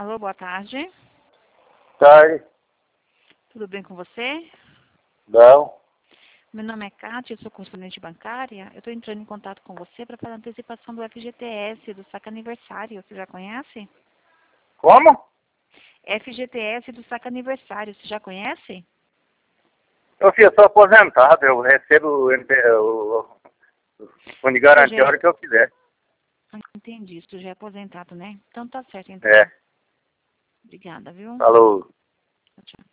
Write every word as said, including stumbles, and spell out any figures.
Alô, boa tarde. Tarde. Tudo bem com você? Não. Meu nome é Kátia, eu sou correspondente bancária. Eu estou entrando em contato com você para fazer a antecipação do F G T S, do saque aniversário. Você já conhece? Como? F G T S do saque aniversário. Você já conhece? Eu, filho, eu sou aposentado, eu recebo o, M P o, o fundo de garantia a já... hora que eu quiser. Entendi, isso já é aposentado, né? Então tá certo, então. É. Obrigada, viu? Falou. Tchau.